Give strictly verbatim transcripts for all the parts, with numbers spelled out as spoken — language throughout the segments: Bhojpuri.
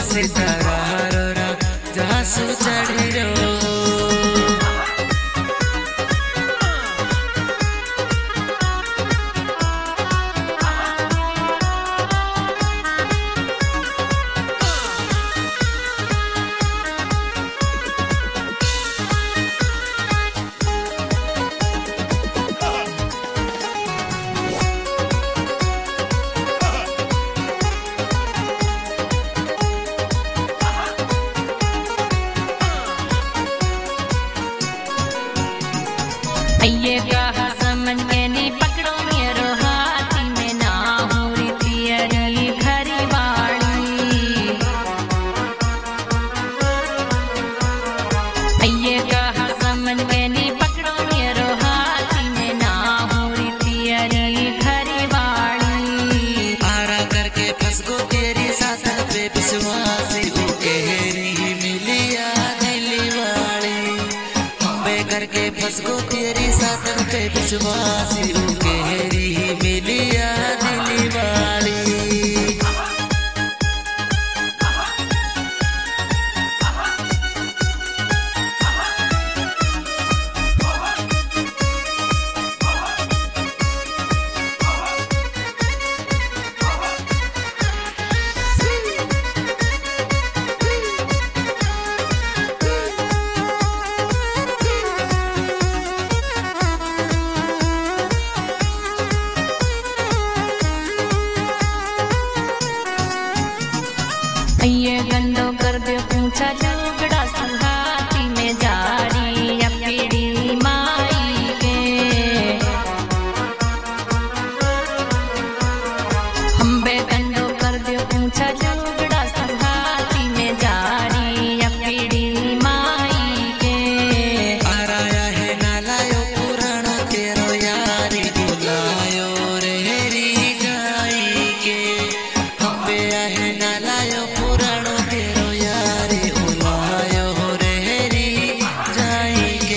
सीतारा रा जासु चढ़ी रो ये कहा समझ के नहीं पकड़ो मेरो हाथी में ना हो रीति अरी घरी वाली। ये कहा समझ के नहीं पकड़ो मेरो हाथी में ना हो रीति अरी घरी वाली। आरा करके फंस गो तेरी सासन पे विश्वासी उकेरी मिलिया दिली वाली। अम्बे करके फंस गो तेरी सासन पे विश्वासी उकेरी मिलिया दिली वाली। ये गंदो कर दे पूछा जुगड़ा सुहाती में जारी या पीड़ी माई के। हम बे गंदो कर दे पूछा जुगड़ा सुहाती में जारी या पीड़ी माई के। आराया है नालायो पुराणो तेरो यारी बुलायो रे हेरी जाई के। अम्बे है नालायो पुराणो तेरो यारी बुलायो रे हेरी जाई के।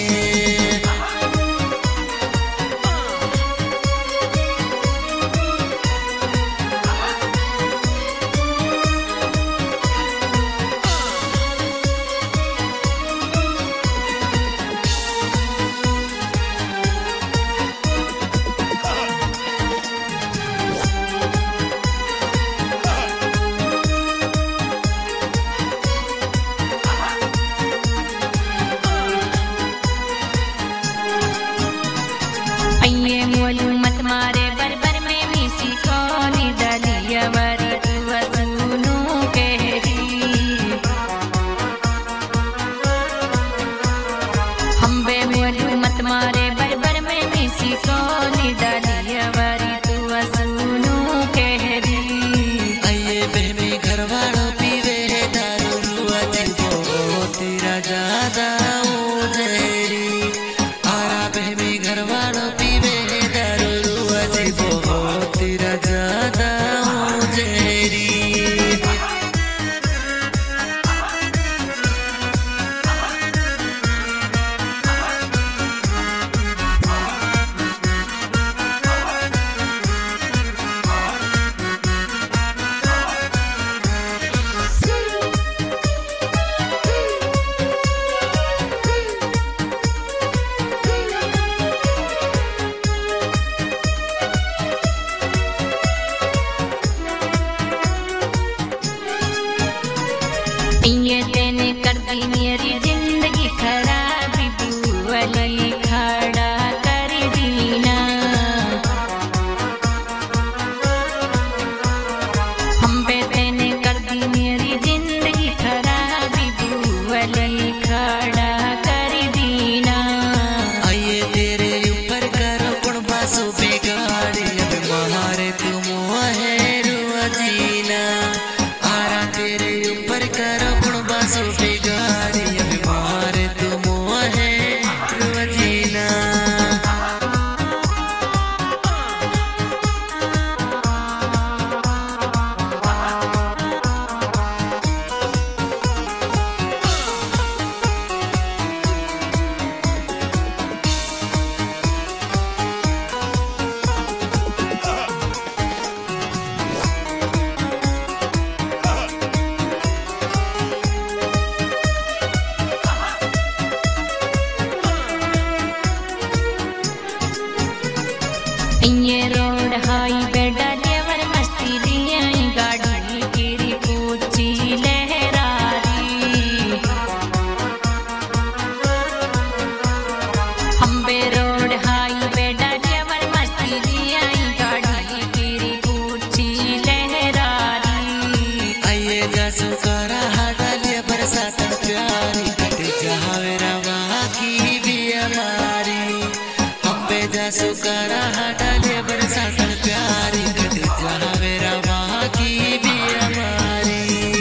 जा सुकारा डालिया बरसात प्यारी कट जावे रवा की भी हमारी हम पे जा सुकारा डालिया बरसात प्यारी कट जावे रवा की भी हमारी।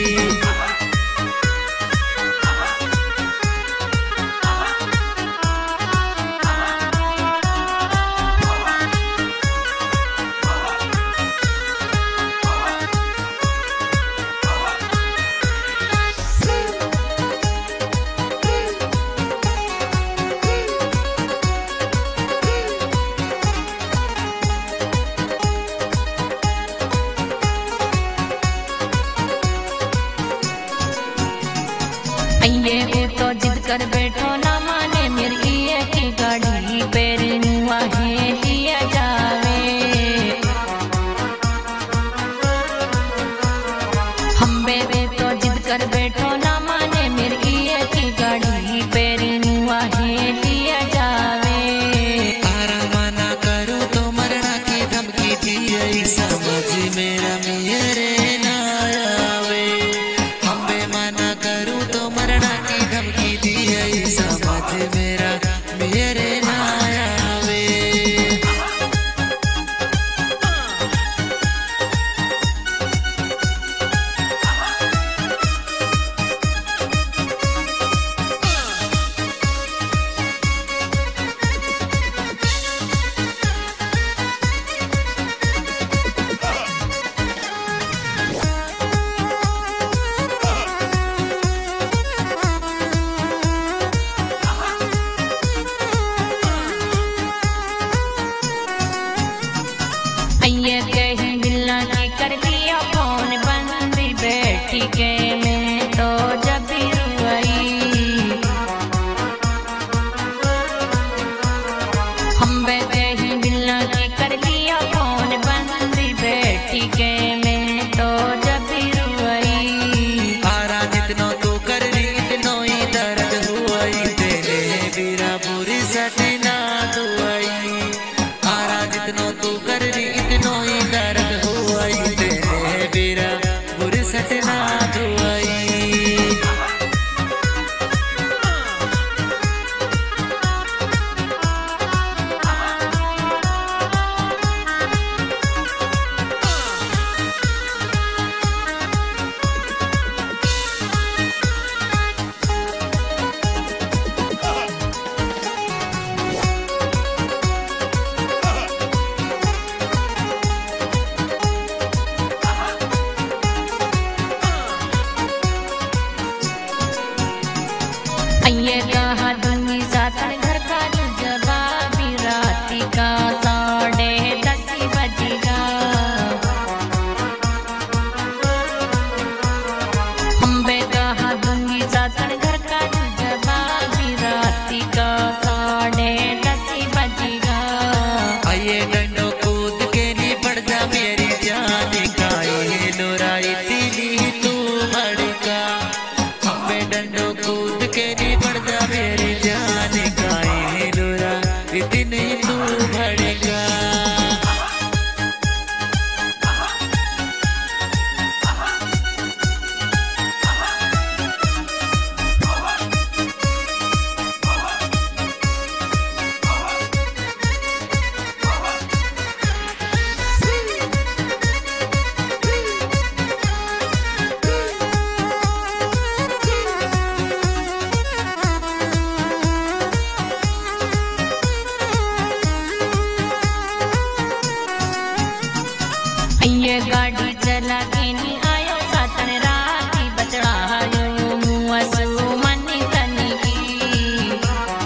ये वो तो जिद कर बैठो ना माने मेरी ये की गाड़ी पैर नुआ है लिया जावे हम बेबे तो जिद कर बैठो ना माने मेरी ये की गाड़ी पैर नुआ है लिया जावे। आराम ना करूं तो मरना की धमकी दी समझ मेरा मेरे ना आवे हम बेमाना करूं तो मरना की धमकी दी समझ मेरा मेरे ना आवे। ये कहीं मिलना की कर लिया फोन बंद बैठी के मैं तो जब भी रुई हम बे कहीं मिलना की कर लिया फोन बंद बैठी के मैं तो जब भी रुई। आरा जितनो तू कर रही इतनो ही दर्द हुई तेरे बीरा बुरी सटना दुआई आरा जितनो तू कर रही इतनो ही दर्द हुई तेरे बीरा बुरी सटना दुआई। ये कहा दूंगी सातन घर का जो जवाबी राती का साढ़े दस बजेगा हम बे कहा दूंगी सातन घर का जो जवाबी राती का साढ़े दस बजेगा। आइए डंडो कूद के नी पड़ जा मेरी जान का ये लोराई दिली तू भड़का हमें डंडो कूद के नी पड़ जा मेरी जान का ये लोरा इतनी तू भड़का। ये गाड़ी चला के नी आयो सातन राती बचड़ायो मुआसु मनी तनी की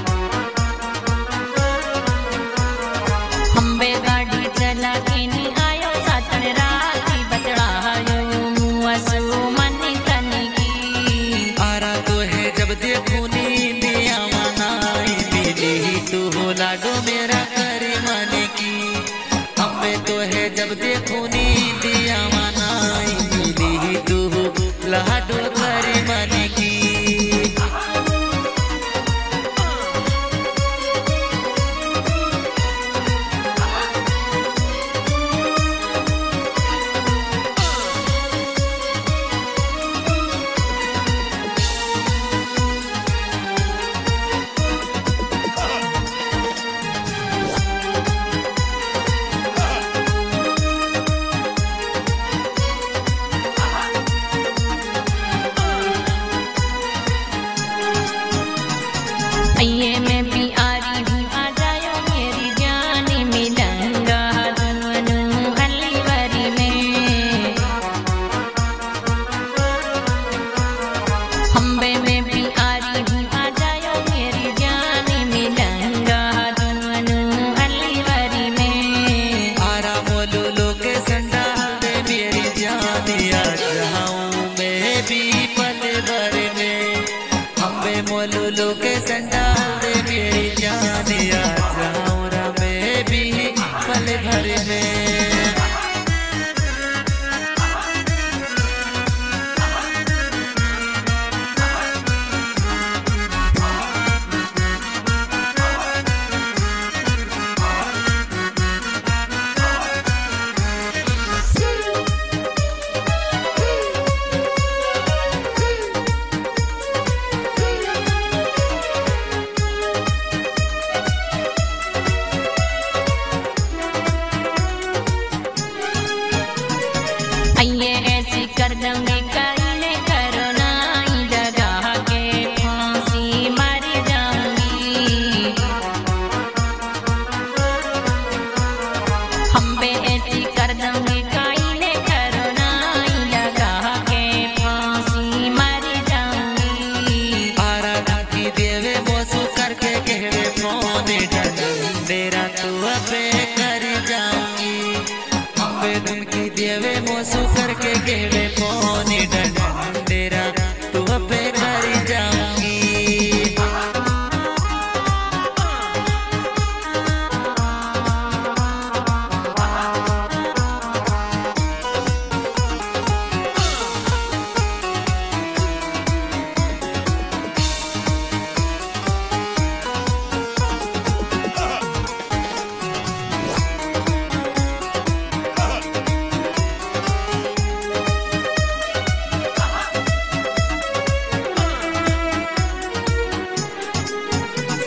हम बे गाड़ी चला के नी आयो सातन राती बचड़ायो मुआसु मनी तनी की। आरा तो है जब देखूं नींदिया मनाई मिली तू हो लाडो मेरा करे मन की हमें तो है जब देखूं नींदिया मनाई मिली तू हो लाडो करे मन की। लोकेशन